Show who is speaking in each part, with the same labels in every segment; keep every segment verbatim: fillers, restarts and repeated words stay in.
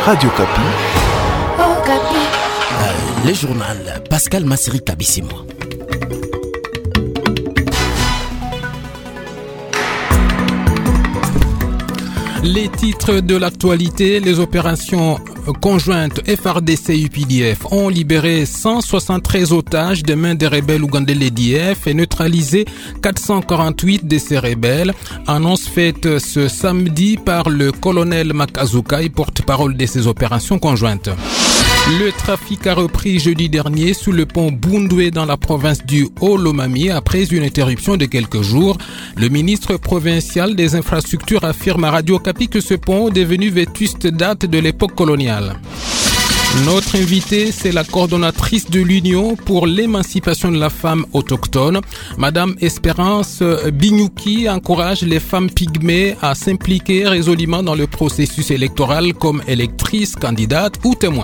Speaker 1: Radio Kapi.
Speaker 2: Oh, Kapi.
Speaker 3: Euh, le journal Pascal Massiri Kabissimo. Les titres de l'actualité, les opérations conjointes F R D C U P D F ont libéré cent soixante-treize otages des mains des rebelles ougandais de l'E D F et neutralisé quatre cent quarante-huit de ces rebelles. Annonce faite ce samedi par le colonel Makazukai, porte-parole de ces opérations conjointes. Le trafic a repris jeudi dernier sous le pont Bundwe dans la province du Haut-Lomami après une interruption de quelques jours. Le ministre provincial des infrastructures affirme à Radio Kapi que ce pont, devenu vétuste, date de l'époque coloniale. Notre invitée, c'est la coordonnatrice de l'Union pour l'émancipation de la femme autochtone. Madame Espérance Bignouki encourage les femmes pygmées à s'impliquer résolument dans le processus électoral comme électrices, candidates ou témoins.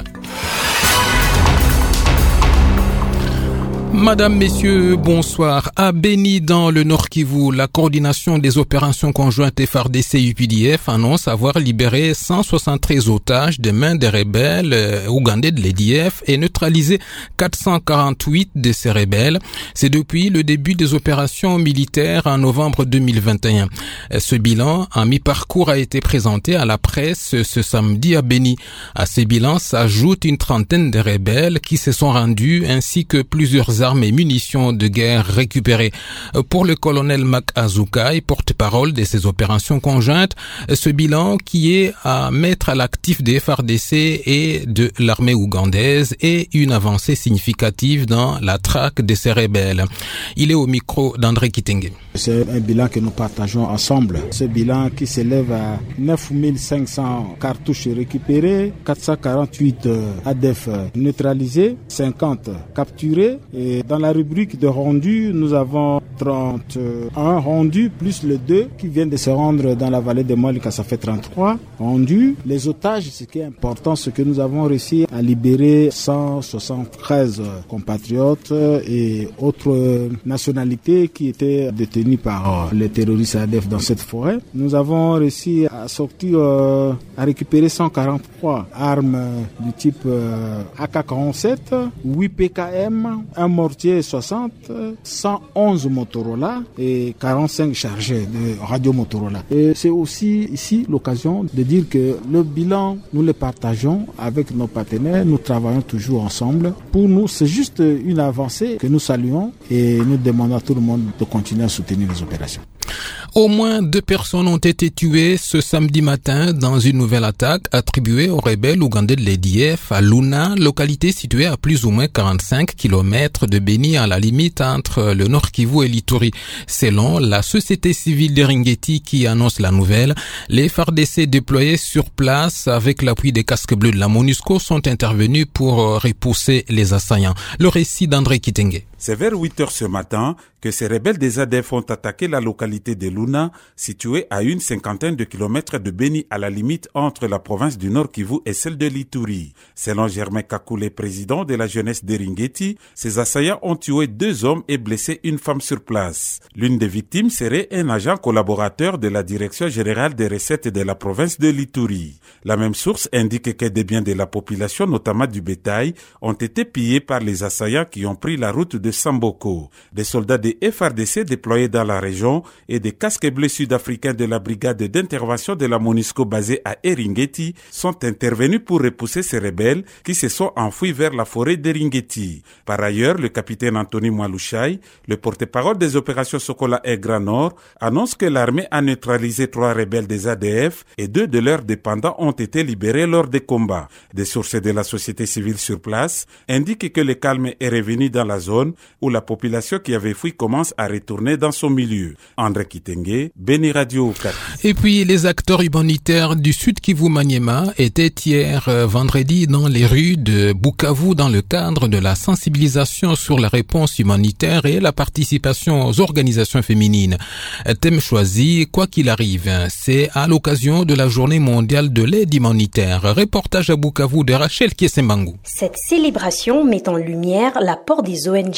Speaker 3: Madame, Messieurs, bonsoir. À Béni, dans le Nord Kivu, la coordination des opérations conjointes F R D C U P D F annonce avoir libéré cent soixante-treize otages des mains des rebelles euh, ougandais de l'E D F et neutralisé quatre cent quarante-huit de ces rebelles. C'est depuis le début des opérations militaires en novembre deux mille vingt et un. Ce bilan en mi-parcours a été présenté à la presse ce samedi à Béni. À ces bilans s'ajoute une trentaine de rebelles qui se sont rendus ainsi que plusieurs armes et munitions de guerre récupérées. Pour le colonel Makazukai, porte-parole de ces opérations conjointes, ce bilan qui est à mettre à l'actif des F R D C et de l'armée ougandaise est une avancée significative dans la traque de ces rebelles. Il est au micro d'André Kitenge.
Speaker 4: C'est un bilan que nous partageons ensemble. Ce bilan qui s'élève à neuf mille cinq cents cartouches récupérées, quatre cent quarante-huit A D F neutralisés, cinquante capturés. Et dans la rubrique de rendu, nous avons trente et un rendus, plus les deux qui viennent de se rendre dans la vallée de Molika, ça fait trente-trois rendus. Les otages, ce qui est important, c'est que nous avons réussi à libérer cent soixante-treize compatriotes et autres nationalités qui étaient détenues par les terroristes A D F dans cette forêt. Nous avons réussi à sortir, euh, à récupérer cent quarante-trois armes du type euh, A K quarante-sept, huit P K M, un mortier soixante, cent onze Motorola et quarante-cinq chargés de radio Motorola. Et c'est aussi ici l'occasion de dire que le bilan, nous le partageons avec nos partenaires, nous travaillons toujours ensemble. Pour nous, c'est juste une avancée que nous saluons et nous demandons à tout le monde de continuer à soutenir les opérations.
Speaker 3: Au moins deux personnes ont été tuées ce samedi matin dans une nouvelle attaque attribuée aux rebelles ougandais de l'E D F à Luna, localité située à plus ou moins quarante-cinq kilomètres de Béni, à la limite entre le Nord Kivu et l'Ituri. Selon la société civile d'Eringeti qui annonce la nouvelle, les F R D C déployés sur place avec l'appui des casques bleus de la MONUSCO sont intervenus pour repousser les assaillants. Le récit d'André Kitenge.
Speaker 5: C'est vers huit heures ce matin que ces rebelles des A D F ont attaqué la localité de Luna, située à une cinquantaine de kilomètres de Béni, à la limite entre la province du Nord Kivu et celle de l'Ituri. Selon Germain Kakule, président de la jeunesse d'Eringeti, ces assaillants ont tué deux hommes et blessé une femme sur place. L'une des victimes serait un agent collaborateur de la Direction générale des recettes de la province de l'Ituri. La même source indique que des biens de la population, notamment du bétail, ont été pillés par les assaillants qui ont pris la route de Samboko. Des soldats des F R D C déployés dans la région et des casques bleus sud-africains de la brigade d'intervention de la MONUSCO basée à Eringeti sont intervenus pour repousser ces rebelles qui se sont enfouis vers la forêt d'Eringeti. Par ailleurs, le capitaine Anthony Mwalushai, le porte-parole des opérations Sokola et Grand Nord, annonce que l'armée a neutralisé trois rebelles des A D F et deux de leurs dépendants ont été libérés lors des combats. Des sources de la société civile sur place indiquent que le calme est revenu dans la zone où la population qui avait fui commence à retourner dans son milieu. André Kitenge, Béni Radio Kapi.
Speaker 3: Et puis, les acteurs humanitaires du Sud Kivu Maniema étaient hier euh, vendredi dans les rues de Bukavu dans le cadre de la sensibilisation sur la réponse humanitaire et la participation aux organisations féminines. Thème choisi, quoi qu'il arrive, c'est à l'occasion de la journée mondiale de l'aide humanitaire. Reportage à Bukavu de Rachel Kiesembangu.
Speaker 6: Cette célébration met en lumière l'apport des O N G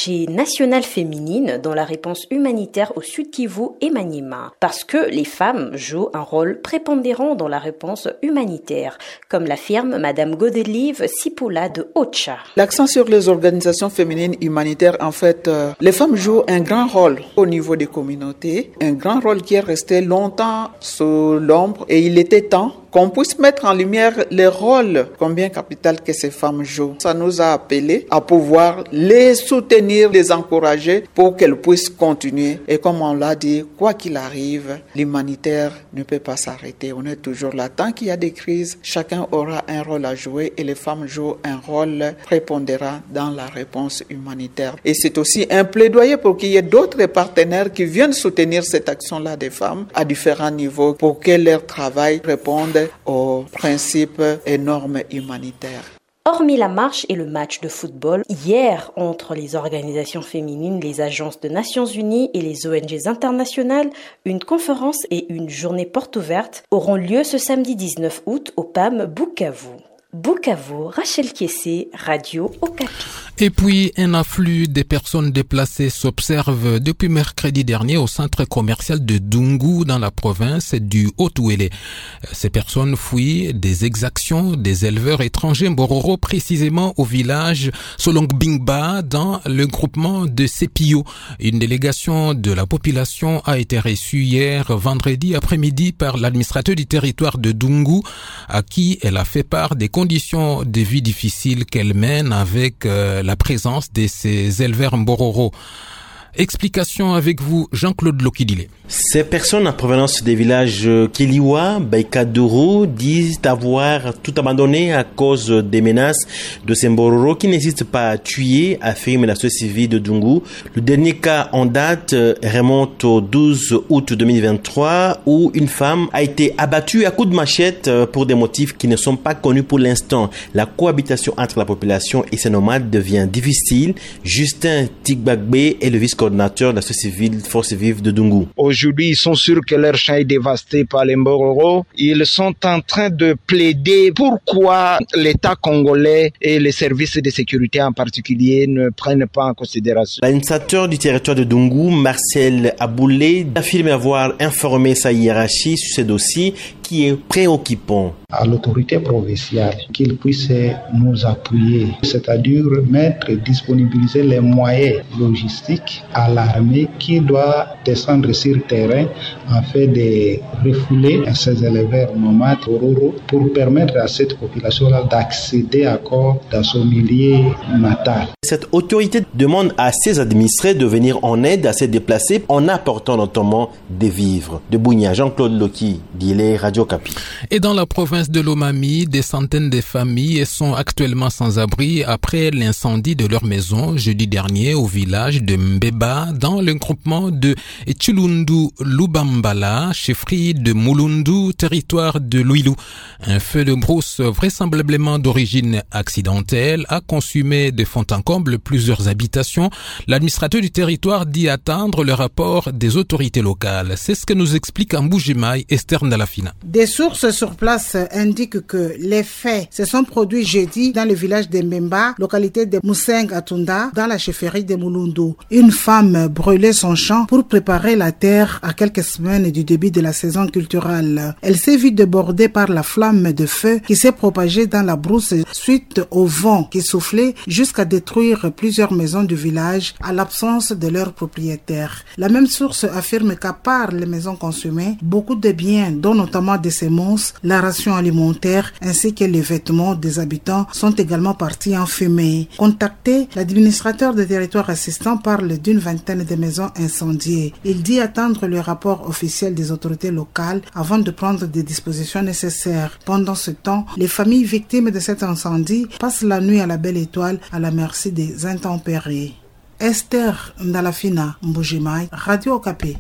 Speaker 1: marché national féminine dans la réponse humanitaire au Sud Kivu et Maniema. Parce que les femmes jouent un rôle prépondérant dans la réponse humanitaire, comme l'affirme Madame Godelive Sipula de Ocha.
Speaker 6: L'accent sur les organisations féminines humanitaires, en fait, euh, les femmes jouent un grand rôle au niveau des communautés, un grand rôle qui est resté longtemps sous l'ombre, et il était temps qu'on puisse mettre en lumière les rôles combien capital que ces femmes jouent. Ça nous a appelés à pouvoir les soutenir, les encourager pour qu'elles puissent continuer. Et comme on l'a dit, quoi qu'il arrive, l'humanitaire ne peut pas s'arrêter. On est toujours là. Tant qu'il y a des crises, chacun aura un rôle à jouer et les femmes jouent un rôle prépondérant dans la réponse humanitaire. Et c'est aussi un plaidoyer pour qu'il y ait d'autres partenaires qui viennent soutenir cette action-là des femmes à différents niveaux pour que leur travail réponde aux principes et normes humanitaires.
Speaker 1: Hormis la marche et le match de football, hier, entre les organisations féminines, les agences de Nations Unies et les O N G internationales, une conférence et une journée porte ouverte auront lieu ce samedi dix-neuf août au P A M Bukavu. Bukavu, Rachel Kiessé, Radio Okapi.
Speaker 3: Et puis, un afflux des personnes déplacées s'observe depuis mercredi dernier au centre commercial de Dungu dans la province du Haut-Ouélé. Ces personnes fuient des exactions des éleveurs étrangers Mbororo, précisément au village Solongbingba dans le groupement de Sepio. Une délégation de la population a été reçue hier vendredi après-midi par l'administrateur du territoire de Dungu, à qui elle a fait part des conditions de vie difficiles qu'elle mène avec euh, la présence de ces éleveurs Mbororo. Explication avec vous, Jean-Claude Lokidile.
Speaker 7: Ces personnes en provenance des villages Kiliwa, Baikaduru disent avoir tout abandonné à cause des menaces de ces Mbororo qui n'hésitent pas à tuer, affirme la société civile de Dungu. Le dernier cas en date remonte au douze août deux mille vingt-trois où une femme a été abattue à coups de machette pour des motifs qui ne sont pas connus pour l'instant. La cohabitation entre la population et ses nomades devient difficile. Justin Tigbagbe est le vice-coordinateur de la société civile Force Vive de Dungu.
Speaker 8: Aujourd'hui, ils sont sûrs que leur champ est dévasté par les Mbororo. Ils sont en train de plaider pourquoi l'État congolais et les services de sécurité en particulier ne prennent pas en considération.
Speaker 7: L'administrateur du territoire de Dungu, Marcel Aboulé, affirme avoir informé sa hiérarchie sur ce dossier qui est préoccupant.
Speaker 9: À l'autorité provinciale qu'il puisse nous appuyer, c'est-à-dire mettre, disponibiliser les moyens logistiques à l'armée qui doit descendre sur le terrain afin de refouler ces éleveurs nomades ruraux pour permettre à cette population-là d'accéder encore dans son milieu natal.
Speaker 7: Cette autorité demande à ses administrés de venir en aide à ces déplacés en apportant notamment des vivres. De Bounia, Jean-Claude Loki, Guillet, Radio Okapi.
Speaker 3: Et dans la province de l'Omami, des centaines de familles sont actuellement sans abri après l'incendie de leur maison jeudi dernier au village de Mbeba dans le groupement de Chulundu Lubambala, chefferie de Mulundu, territoire de Luilu. Un feu de brousse vraisemblablement d'origine accidentelle a consumé de fond en comble plusieurs habitations. L'administrateur du territoire dit attendre le rapport des autorités locales. C'est ce que nous explique en Mbujimaï Esther Ndalafina.
Speaker 10: Des sources sur place indiquent que les faits se sont produits jeudi dans le village de Mbemba, localité de Mousseng Atunda, dans la chefferie de Mulundu. Une femme brûlait son champ pour préparer la terre à quelques semaines du début de la saison culturelle. Elle s'est vue débordée par la flamme de feu qui s'est propagée dans la brousse suite au vent qui soufflait jusqu'à détruire plusieurs maisons du village à l'absence de leurs propriétaires. La même source affirme qu'à part les maisons consumées, beaucoup de biens, dont notamment des semences, la ration alimentaire ainsi que les vêtements des habitants sont également partis en fumée. Contacté, l'administrateur des territoires assistants parle d'une vingtaine de maisons incendiées. Il dit attendre le rapport officiel des autorités locales avant de prendre des dispositions nécessaires. Pendant ce temps, les familles victimes de cet incendie passent la nuit à la Belle Étoile à la merci des intempéries. Esther Ndalafina, Mbujimaï, Radio Okapi.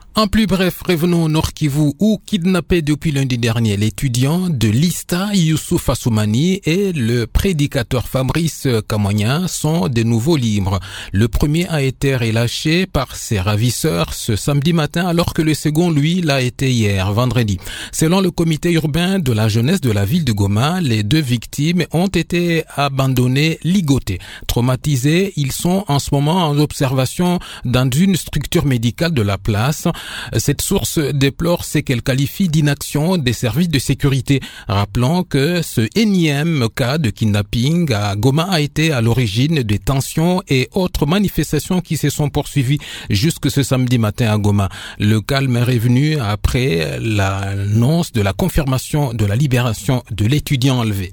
Speaker 3: En plus bref, revenons au Nord Kivu où, kidnappé depuis lundi dernier, l'étudiant de l'I S T A, Youssouf Assoumani, et le prédicateur Fabrice Kamwanya sont de nouveau libres. Le premier a été relâché par ses ravisseurs ce samedi matin alors que le second, lui, l'a été hier, vendredi. Selon le comité urbain de la jeunesse de la ville de Goma, les deux victimes ont été abandonnées, ligotées. Traumatisés, ils sont en ce moment en observation dans une structure médicale de la place. Cette source déplore ce qu'elle qualifie d'inaction des services de sécurité. Rappelons que ce énième cas de kidnapping à Goma a été à l'origine des tensions et autres manifestations qui se sont poursuivies jusque ce samedi matin à Goma. Le calme est revenu après l'annonce de la confirmation de la libération de l'étudiant enlevé.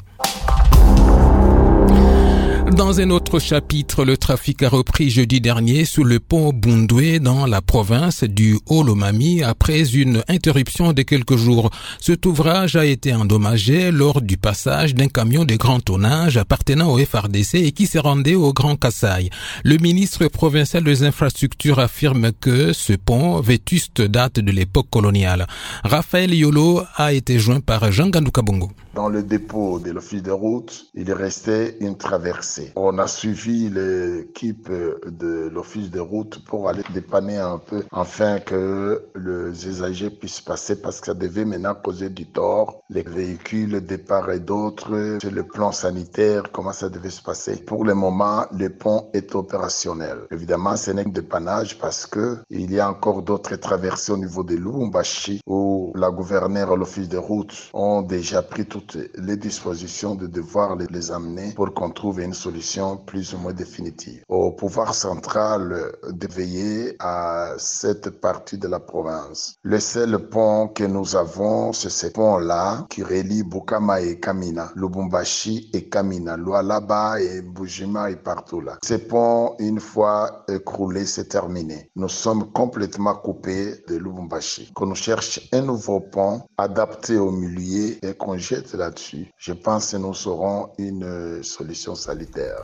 Speaker 3: Dans un autre chapitre, le trafic a repris jeudi dernier sous le pont Bundwe dans la province du Haut-Lomami après une interruption de quelques jours. Cet ouvrage a été endommagé lors du passage d'un camion de grand tonnage appartenant au F R D C et qui s'est rendu au Grand Kasaï. Le ministre provincial des infrastructures affirme que ce pont vétuste date de l'époque coloniale. Raphaël Yolo a été joint par Jean Gandouka Bongo.
Speaker 11: Dans le dépôt de l'office de route, il restait une traversée. On a suivi l'équipe de l'office de route pour aller dépanner un peu afin que les usagers puissent passer parce que ça devait maintenant causer du tort. Les véhicules de part et d'autre, sur le plan sanitaire, comment ça devait se passer. Pour le moment, le pont est opérationnel. Évidemment, ce n'est que dépannage parce que il y a encore d'autres traversées au niveau de Lubumbashi où la gouverneure et l'office de route ont déjà pris toutes les dispositions de devoir les, les amener pour qu'on trouve une solution plus ou moins définitive. Au pouvoir central de veiller à cette partie de la province. Le seul pont que nous avons, c'est ce pont-là qui relie Bukama et Kamina, Lubumbashi et Kamina, Lualaba et Bujima et partout là. Ce pont, une fois écroulé, c'est terminé. Nous sommes complètement coupés de Lubumbashi. Qu'on nous cherche un nouveau pont adapté au milieu et qu'on jette là-dessus. Je pense que nous aurons une solution sanitaire.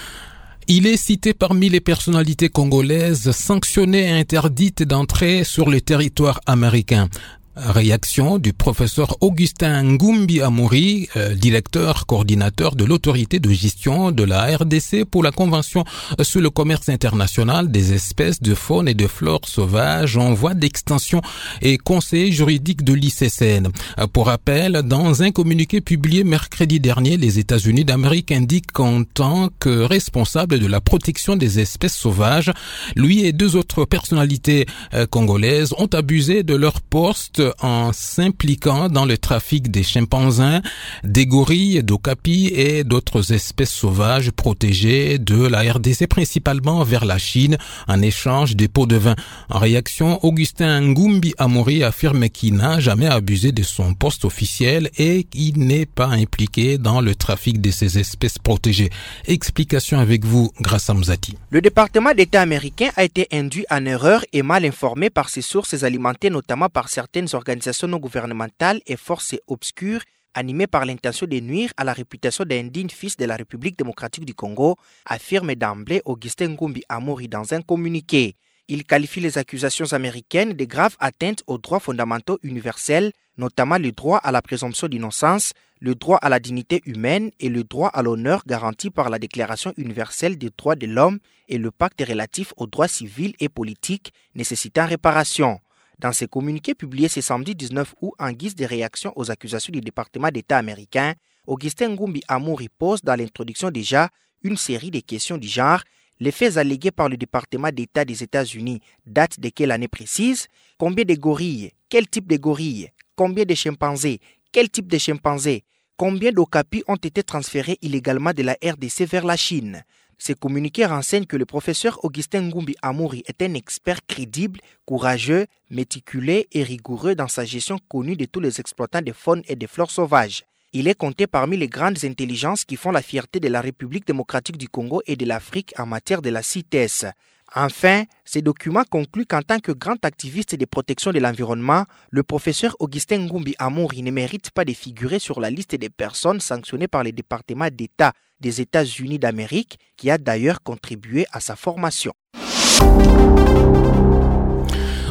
Speaker 3: Il est cité parmi les personnalités congolaises sanctionnées et interdites d'entrer sur le territoire américain. Réaction du professeur Augustin Ngumbi Amuri, euh, directeur coordinateur de l'autorité de gestion de la R D C pour la Convention sur le commerce international des espèces de faune et de flore sauvages en voie d'extension et conseiller juridique de l'I C C N. Pour rappel, dans un communiqué publié mercredi dernier, les États-Unis d'Amérique indiquent qu'en tant que responsable de la protection des espèces sauvages, lui et deux autres personnalités euh, congolaises ont abusé de leur poste en s'impliquant dans le trafic des chimpanzés, des gorilles, d'okapis et d'autres espèces sauvages protégées de la R D C, principalement vers la Chine, en échange des pots de vin. En réaction, Augustin Ngumbi Amori affirme qu'il n'a jamais abusé de son poste officiel et qu'il n'est pas impliqué dans le trafic de ces espèces protégées. Explication avec vous, Grâce à Mzati.
Speaker 12: Le département d'État américain a été induit en erreur et mal informé par ses sources alimentées notamment par certaines organisations non gouvernementales et forces obscures animées par l'intention de nuire à la réputation d'un digne fils de la République démocratique du Congo, affirme d'emblée Augustin Ngumbi Amori dans un communiqué. Il qualifie les accusations américaines de graves atteintes aux droits fondamentaux universels, notamment le droit à la présomption d'innocence, le droit à la dignité humaine et le droit à l'honneur garanti par la Déclaration universelle des droits de l'homme et le pacte relatif aux droits civils et politiques nécessitant réparation. Dans ses communiqués publiés ce samedi dix-neuf août en guise de réaction aux accusations du département d'État américain, Augustin Ngumbi Amori pose dans l'introduction déjà une série de questions du genre: les faits allégués par le département d'État des États-Unis datent de quelle année précise? Combien de gorilles? Quel type de gorilles? Combien de chimpanzés? Quel type de chimpanzés? Combien d'okapis ont été transférés illégalement de la R D C vers la Chine? Ces communiqués renseignent que le professeur Augustin Ngumbi Amori est un expert crédible, courageux, méticuleux et rigoureux dans sa gestion connue de tous les exploitants de faune et de flore sauvages. Il est compté parmi les grandes intelligences qui font la fierté de la République démocratique du Congo et de l'Afrique en matière de la C I T E S. Enfin, ces documents concluent qu'en tant que grand activiste de protection de l'environnement, le professeur Augustin Ngumbi Amori ne mérite pas de figurer sur la liste des personnes sanctionnées par le département d'État des États-Unis d'Amérique, qui a d'ailleurs contribué à sa formation.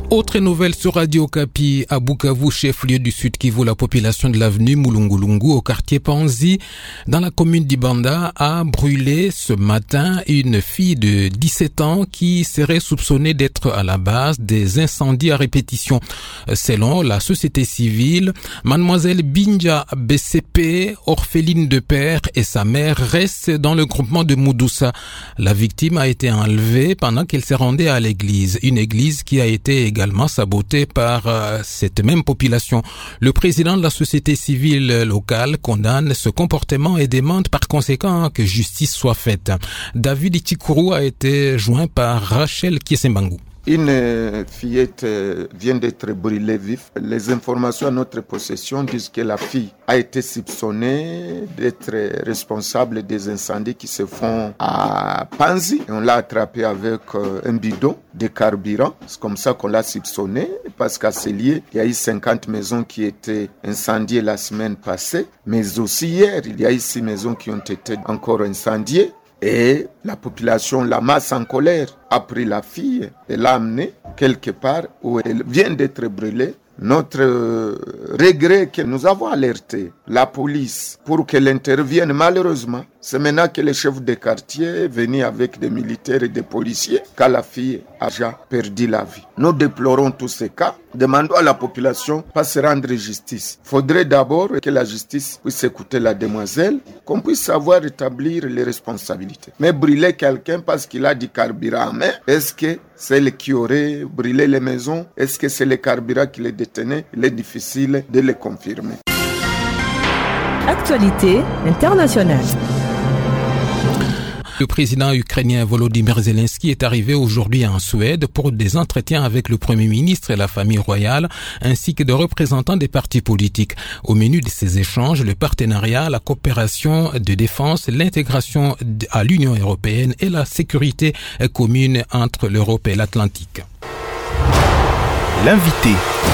Speaker 3: Autre nouvelle sur Radio Okapi, à Bukavu, chef-lieu du Sud Kivu, la population de l'avenue Mulungulungu au quartier Panzi, dans la commune d'Ibanda, a brûlé ce matin une fille de dix-sept ans qui serait soupçonnée d'être à la base des incendies à répétition. Selon la société civile, mademoiselle Binja B C P, orpheline de père, et sa mère restent dans le groupement de Moudoussa. La victime a été enlevée pendant qu'elle se rendait à l'église, une église qui a été également sabotée par euh, cette même population. Le président de la société civile locale condamne ce comportement et demande par conséquent que justice soit faite. David Ichikuru a été joint par Rachel Kiesembangu.
Speaker 13: Une fillette vient d'être brûlée vif. Les informations à notre possession disent que la fille a été soupçonnée d'être responsable des incendies qui se font à Panzi. Et on l'a attrapée avec un bidon de carburant. C'est comme ça qu'on l'a soupçonnée, parce qu'à Célier, il y a eu cinquante maisons qui étaient incendiées la semaine passée. Mais aussi hier, il y a eu six maisons qui ont été encore incendiées. Et la population, la masse en colère, a pris la fille et l'a amenée quelque part où elle vient d'être brûlée. Notre regret que nous avons alerté la police pour qu'elle intervienne, malheureusement, c'est maintenant que le chef de quartier est venu avec des militaires et des policiers quand la fille a déjà perdu la vie. Nous déplorons tous ces cas. Demandons à la population de se rendre justice. Il faudrait d'abord que la justice puisse écouter la demoiselle, qu'on puisse savoir établir les responsabilités. Mais brûler quelqu'un parce qu'il a du carburant en main, est-ce que c'est elle qui aurait brûlé les maisons? Est-ce que c'est le carburant qui les détenait? Il est difficile de le confirmer.
Speaker 14: Actualité internationale.
Speaker 3: Le président ukrainien Volodymyr Zelensky est arrivé aujourd'hui en Suède pour des entretiens avec le Premier ministre et la famille royale, ainsi que des représentants des partis politiques. Au menu de ces échanges, le partenariat, la coopération de défense, l'intégration à l'Union européenne et la sécurité commune entre l'Europe et l'Atlantique.
Speaker 12: L'invité.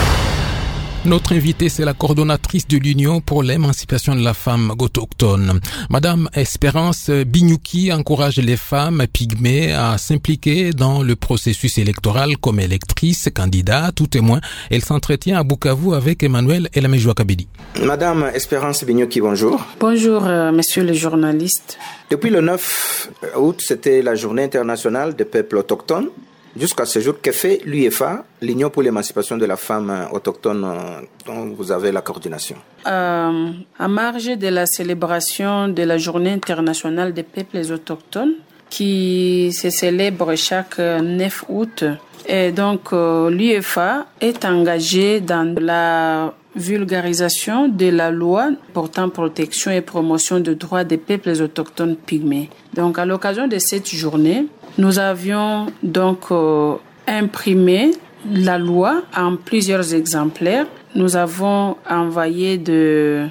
Speaker 3: Notre invitée, c'est la coordonnatrice de l'Union pour l'émancipation de la femme autochtone. Madame Espérance Bignouki encourage les femmes pygmées à s'impliquer dans le processus électoral comme électrices, candidates ou témoins. Elle s'entretient à Bukavu avec Emmanuel Elamejua Kabedi.
Speaker 15: Madame Espérance Bignouki, bonjour.
Speaker 16: Bonjour, euh, monsieur le journaliste.
Speaker 15: Depuis le neuf août, c'était la journée internationale des peuples autochtones. Jusqu'à ce jour, que fait l'U E F A, l'Union pour l'émancipation de la femme autochtone, dont vous avez la coordination?
Speaker 16: euh, À marge de la célébration de la journée internationale des peuples autochtones, qui se célèbre chaque neuf août, et donc euh, l'U E F A est engagée dans la vulgarisation de la loi portant protection et promotion des droits des peuples autochtones pygmées. Donc, à l'occasion de cette journée, nous avions donc euh, imprimé la loi en plusieurs exemplaires. Nous avons envoyé de,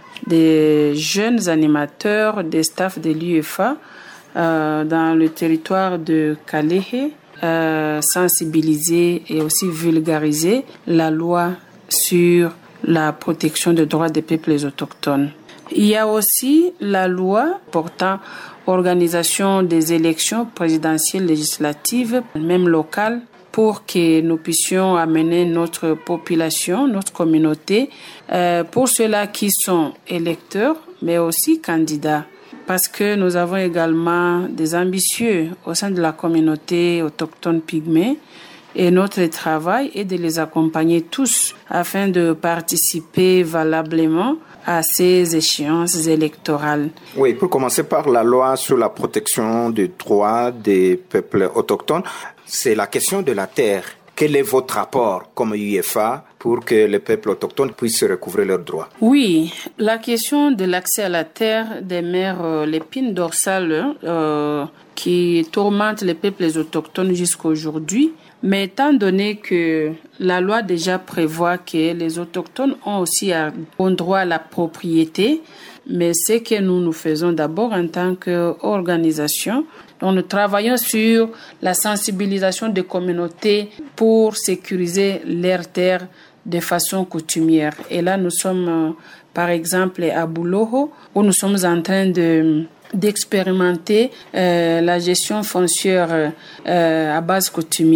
Speaker 16: des jeunes animateurs, des staffs de l'U E F A euh, dans le territoire de Kalehe, euh, sensibiliser et aussi vulgariser la loi sur la protection des droits des peuples autochtones. Il y a aussi la loi portant organisation des élections présidentielles, législatives, même locales, pour que nous puissions amener notre population, notre communauté, euh, pour ceux-là qui sont électeurs, mais aussi candidats. Parce que nous avons également des ambitieux au sein de la communauté autochtone pygmée. Et notre travail est de les accompagner tous afin de participer valablement à ces échéances électorales.
Speaker 15: Oui, pour commencer par la loi sur la protection des droits des peuples autochtones, c'est la question de la terre. Quel est votre rapport comme U E F A pour que les peuples autochtones puissent recouvrer leurs droits?
Speaker 16: Oui, la question de l'accès à la terre demeure euh, l'épine dorsale euh, qui tourmente les peuples autochtones jusqu'à aujourd'hui. Mais étant donné que la loi déjà prévoit que les autochtones ont aussi un droit à la propriété, mais ce que nous nous faisons d'abord en tant qu'organisation, donc nous travaillons sur la sensibilisation des communautés pour sécuriser leurs terres de façon coutumière. Et là, nous sommes par exemple à Bouloho, où nous sommes en train de d'expérimenter euh, la gestion foncière euh, à base coutumière.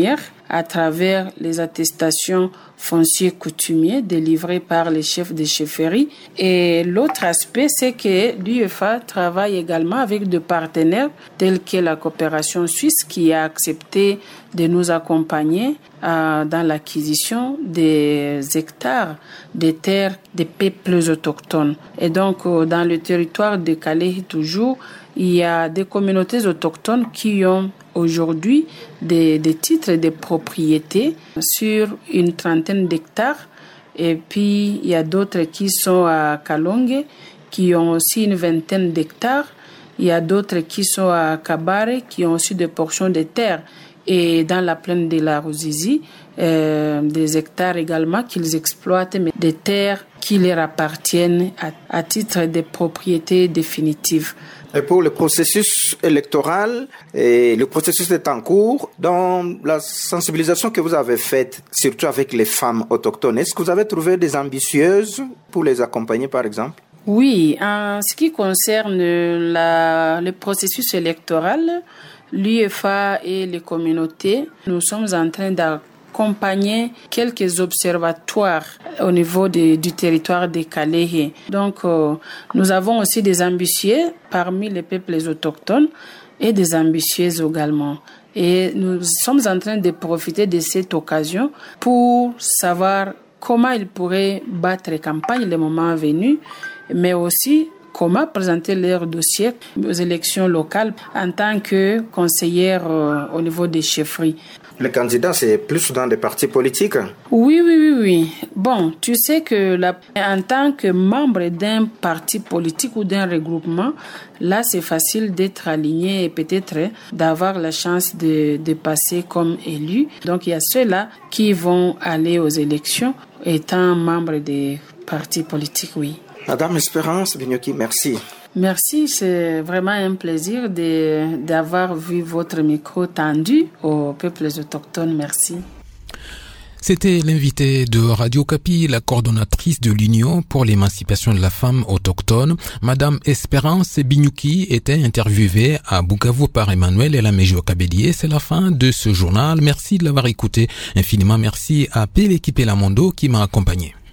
Speaker 16: à travers les attestations fonciers coutumiers délivrées par les chefs de chefferie. Et l'autre aspect, c'est que l'U E F A travaille également avec des partenaires tels que la coopération suisse qui a accepté de nous accompagner euh, dans l'acquisition des hectares de terres des peuples autochtones. Et donc, euh, dans le territoire de Calais, toujours, il y a des communautés autochtones qui ont aujourd'hui des, des titres de propriété sur une trentaine d'hectares. Et puis, il y a d'autres qui sont à Kalonge, qui ont aussi une vingtaine d'hectares. Il y a d'autres qui sont à Kabare, qui ont aussi des portions de terre. Et dans la plaine de la Ruzizi, euh, des hectares également qu'ils exploitent, mais des terres qui leur appartiennent à, à titre de propriété définitive.
Speaker 15: Et pour le processus électoral, et le processus est en cours. Dans la sensibilisation que vous avez faite, surtout avec les femmes autochtones, est-ce que vous avez trouvé des ambitieuses pour les accompagner, par exemple?
Speaker 16: Oui, en ce qui concerne la, le processus électoral, l'U E F A et les communautés, nous sommes en train d'accompagner quelques observatoires au niveau de, du territoire de Calais. Donc, euh, nous avons aussi des ambitieux parmi les peuples autochtones et des ambitieuses également. Et nous sommes en train de profiter de cette occasion pour savoir comment ils pourraient battre campagne le moment venu, mais aussi comment présenter leur dossier aux élections locales en tant que conseillère euh, au niveau des chefferies.
Speaker 15: Les candidats, c'est plus dans des partis politiques?
Speaker 16: Oui, oui, oui, oui. Bon, tu sais que la, en tant que membre d'un parti politique ou d'un regroupement, là, c'est facile d'être aligné et peut-être d'avoir la chance de, de passer comme élu. Donc, il y a ceux-là qui vont aller aux élections étant membres des partis politiques, oui.
Speaker 15: Madame Espérance Vignoki, merci.
Speaker 16: Merci, c'est vraiment un plaisir de, d'avoir vu votre micro tendu aux peuples autochtones. Merci.
Speaker 3: C'était l'invité de Radio Kapi, la coordonnatrice de l'Union pour l'émancipation de la femme autochtone. Madame Espérance Bignouki était interviewée à Bukavu par Emmanuel Elamejo Kabedié. C'est la fin de ce journal. Merci de l'avoir écouté infiniment. Merci à Péléquipe Lamondo qui m'a accompagné.